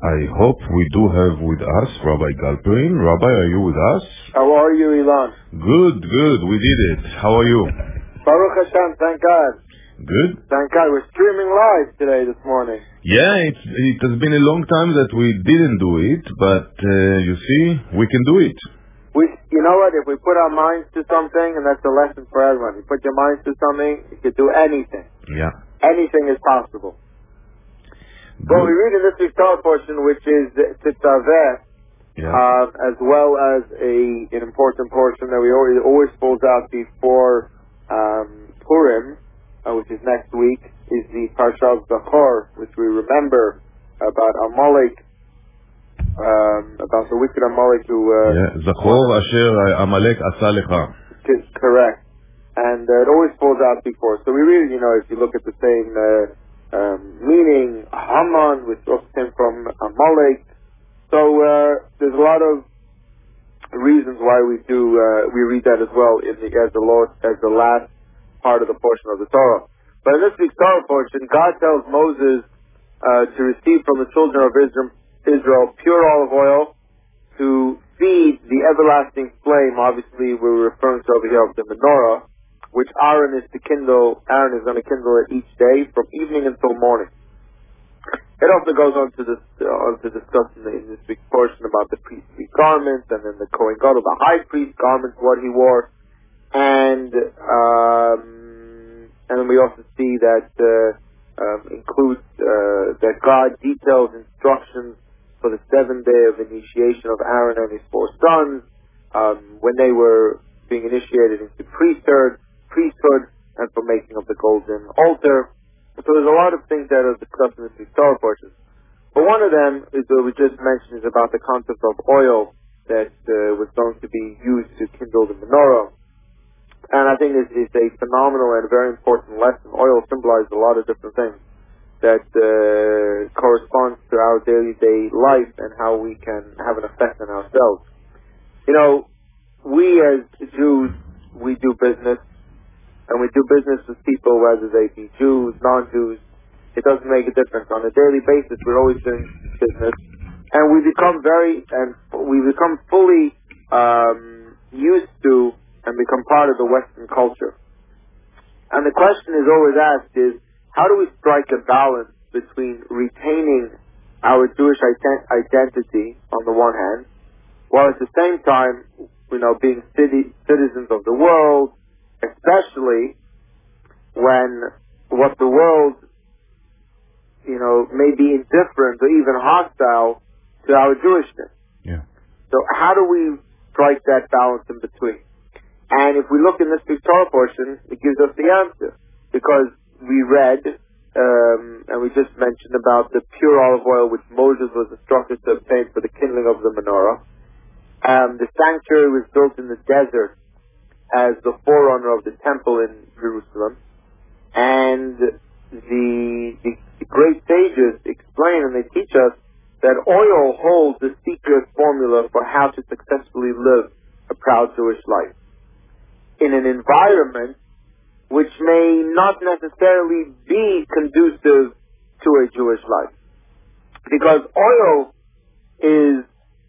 I hope we do have with us Rabbi Galperin. Rabbi, are you with us? How are you, Ilan? Good. We did it. How are you? Baruch Hashem, thank God. Good? Thank God. We're streaming live today, this morning. Yeah, it has been a long time that we didn't do it, but you see, we can do it. You know what? If we put our minds to something, and that's a lesson for everyone, you put your minds to something, you can do anything. Yeah. Anything is possible. Well, we read in this week's Torah portion, which is Tetzaveh, as well as an important portion that we always pulls out before Purim, which is next week, is the Parshat Zachor, which we remember about Amalek, about the wicked Amalek who... Zachor asher Amalek asa lecha. Correct. And it always pulls out before. So we really, if you look at the same... meaning Haman, which also came from Amalek. So there's a lot of reasons why we read that as well as the last part of the portion of the Torah. But in this week's Torah portion, God tells Moses to receive from the children of Israel pure olive oil to feed the everlasting flame. Obviously, we're referring to over here of the menorah, which Aaron is going to kindle it each day from evening until morning. It also goes on to discuss in this big portion about the priestly garments, and then the Kohen Gadol, the high priest garments, what he wore, and then we also see that includes that God details instructions for the 7th day of initiation of Aaron and his 4 sons when they were being initiated into priesthood, and for making of the golden altar. So there's a lot of things that are discussed in this Torah portion. But one of them is what we just mentioned, is about the concept of oil that was going to be used to kindle the menorah. And I think this is a phenomenal and very important lesson. Oil symbolizes a lot of different things that corresponds to our daily life and how we can have an effect on ourselves. We as Jews, we do business. And we do business with people, whether they be Jews, non-Jews. It doesn't make a difference. On a daily basis, we're always doing business. And we become fully used to and become part of the Western culture. And the question is always asked is, how do we strike a balance between retaining our Jewish identity on the one hand, while at the same time, being citizens of the world, especially when what the world, may be indifferent or even hostile to our Jewishness. Yeah. So how do we strike that balance in between? And if we look in this Torah portion, it gives us the answer. Because we read, and we just mentioned about the pure olive oil which Moses was instructed to obtain for the kindling of the menorah. The sanctuary was built in the desert as the forerunner of the temple in Jerusalem. And the great sages explain and they teach us that oil holds the secret formula for how to successfully live a proud Jewish life in an environment which may not necessarily be conducive to a Jewish life. Because oil is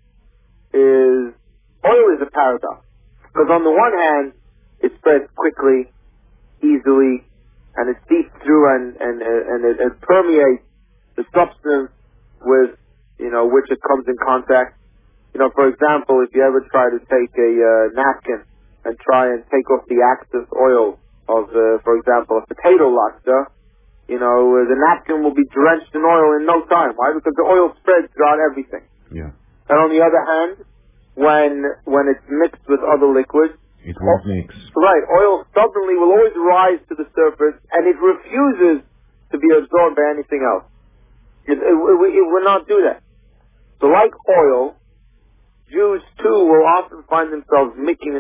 a paradox. Because on the one hand, it spreads quickly, easily, and it seeps through and it permeates the substance with, which it comes in contact. For example, if you ever try to take a napkin and try and take off the excess oil of, for example, a potato latke, the napkin will be drenched in oil in no time. Why? Because the oil spreads throughout everything. Yeah. And on the other hand, when it's mixed with other liquids, it won't mix. Right. Oil stubbornly will always rise to the surface, and it refuses to be absorbed by anything else. It will not do that. So like oil, Jews too will often find themselves mixing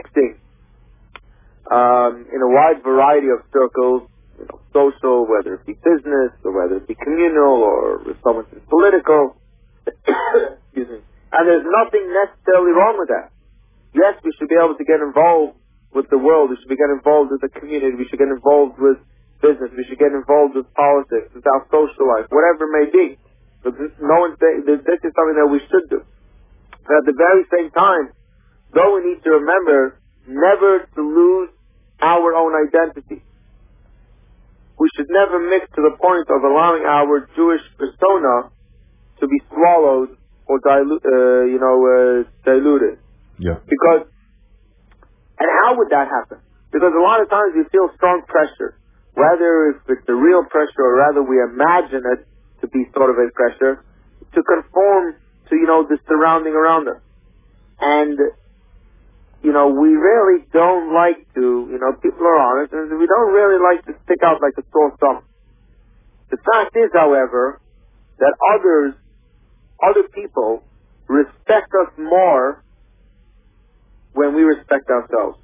in a wide variety of circles, social, whether it be business, or whether it be communal, or if someone's political. Excuse me. And there's nothing necessarily wrong with that. Yes, we should be able to get involved with the world. We should get involved with the community. We should get involved with business. We should get involved with politics, with our social life, whatever it may be. But no one's saying this is something that we should do. But at the very same time, though, we need to remember never to lose our own identity. We should never mix to the point of allowing our Jewish persona to be swallowed or diluted. Yeah. Because, and how would that happen? Because a lot of times we feel strong pressure, whether if it's a real pressure or rather we imagine it to be sort of a pressure, to conform to, the surrounding around us. And, we really don't like to, people are honest, and we don't really like to stick out like a sore thumb. The fact is, however, that other people respect us more when we respect ourselves.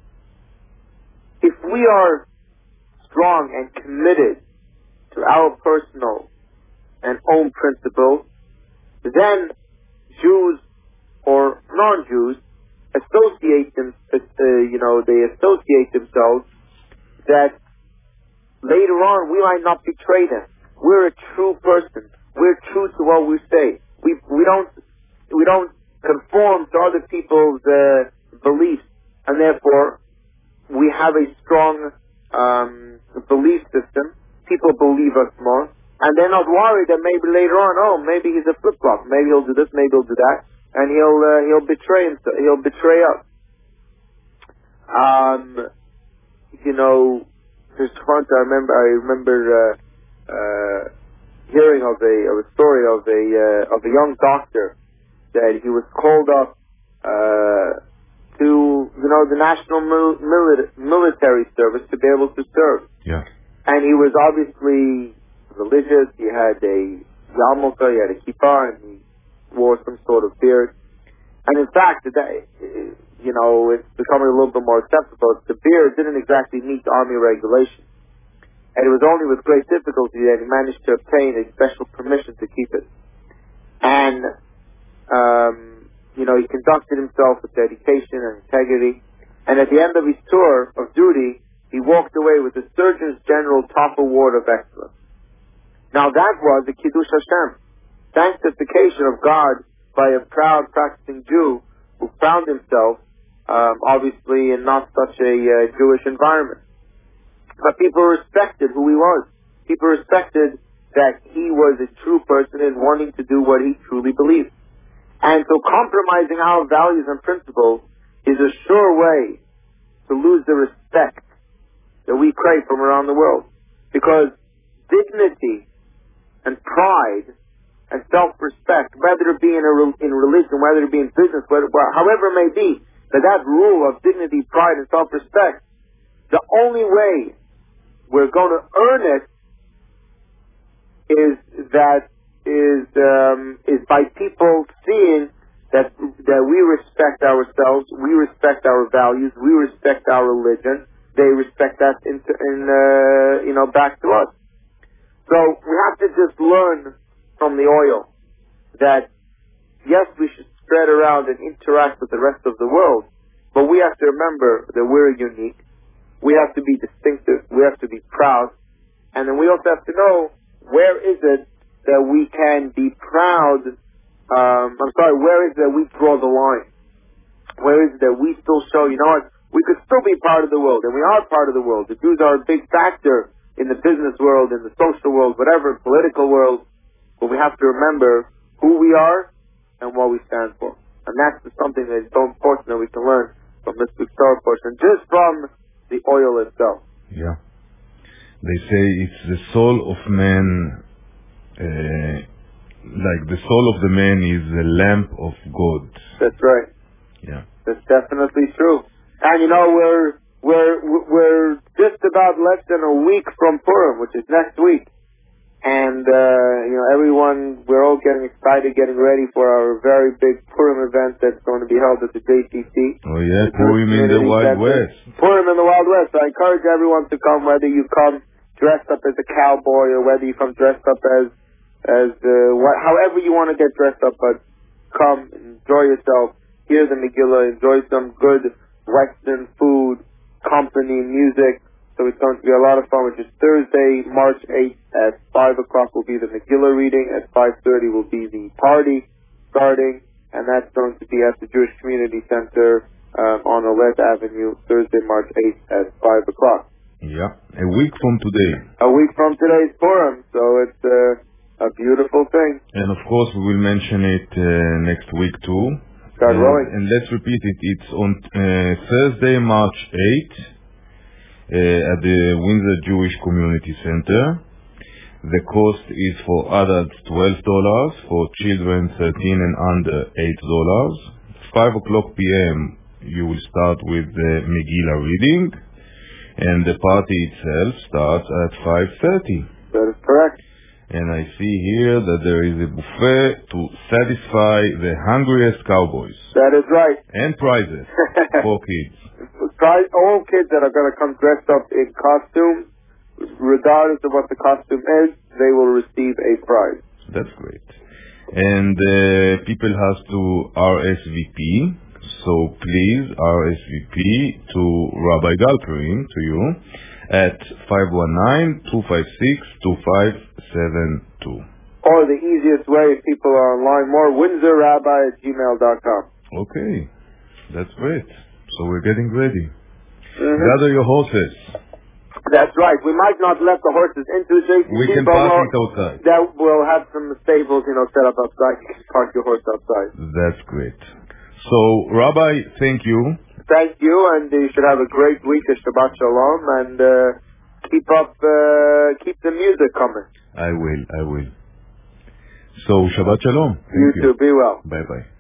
If we are strong and committed to our personal and own principles, then Jews or non-Jews associate themselves that later on we might not betray them. We're a true person. We're true to what we say. We don't conform to other people's beliefs, and therefore we have a strong belief system. People believe us more, and they're not worried that maybe later on, maybe he's a flip-flop. Maybe he'll do this, maybe he'll do that, and he'll betray himself. He'll betray us. Just once I remember hearing of a story of a young doctor that he was called up to the national military service to be able to serve. Yeah. And he was obviously religious. He had a yarmulke, he had a kippah, and he wore some sort of beard. And in fact, it's becoming a little bit more acceptable. The beard didn't exactly meet Army regulations. And it was only with great difficulty that he managed to obtain a special permission to keep it. And, he conducted himself with dedication and integrity. And at the end of his tour of duty, he walked away with the Surgeon General Top Award of Excellence. Now that was the Kiddush Hashem, sanctification of God by a proud practicing Jew who found himself, obviously in not such a Jewish environment. But people respected who he was. People respected that he was a true person in wanting to do what he truly believed. And so compromising our values and principles is a sure way to lose the respect that we crave from around the world. Because dignity and pride and self-respect, whether it be in religion, whether it be in business, however it may be, that rule of dignity, pride, and self-respect, the only way we're going to earn it is by people seeing that we respect ourselves, we respect our values, we respect our religion. They respect that back to us. So we have to just learn from the oil that yes, we should spread around and interact with the rest of the world, but we have to remember that we're unique. We have to be distinctive. We have to be proud. And then we also have to know where is it that we can be proud. Where is it that we draw the line? Where is it that we still show, we could still be part of the world, and we are part of the world. The Jews are a big factor in the business world, in the social world, whatever, political world. But we have to remember who we are and what we stand for. And that's something that is so important that we can learn from this week's Torah portion, just from the oil itself. Yeah. They say it's the soul of man, like the soul of the man is the lamp of God. That's right. Yeah. That's definitely true. And we're just about less than a week from Purim, which is next week. And, everyone, we're all getting excited, getting ready for our very big Purim event that's going to be held at the JCC. Oh yeah, Purim in the Wild West. Purim in the Wild West. I encourage everyone to come, whether you come dressed up as a cowboy or whether you come dressed up as however you want to get dressed up, but come, enjoy yourself, hear the Megillah, enjoy some good Western food, company, music, So it's going to be a lot of fun, which is Thursday, March 8th at 5 o'clock will be the Megillah reading. At 5:30 will be the party starting, and that's going to be at the Jewish Community Center on Olet Avenue, Thursday, March 8th at 5 o'clock. Yeah, a week from today. A week from today's Purim, so it's a beautiful thing. And of course, we will mention it next week too. Start rolling. And let's repeat it. It's on Thursday, March 8th. At the Windsor Jewish Community Center. The cost is for adults $12, for children 13 and under $8. 5 o'clock p.m. you will start with the Megillah reading, and the party itself starts at 5:30. That is correct. And I see here that there is a buffet to satisfy the hungriest cowboys. That is right. And prizes for kids. All kids that are going to come dressed up in costumes, regardless of what the costume is, they will receive a prize. That's great. And people have to RSVP, so please RSVP to Rabbi Galperin, to you, at 519-256-2572. Or the easiest way, if people are online, more WindsorRabbi@gmail.com. Okay, that's great. So we're getting ready. Gather your horses. That's right. We might not let the horses into the JCC, we can park it outside. That we'll have some stables, set up outside. You can park your horse outside. That's great. So, Rabbi, thank you. Thank you, and you should have a great week of Shabbat Shalom, and keep the music coming. I will. So, Shabbat Shalom. You too. Be well. Bye-bye.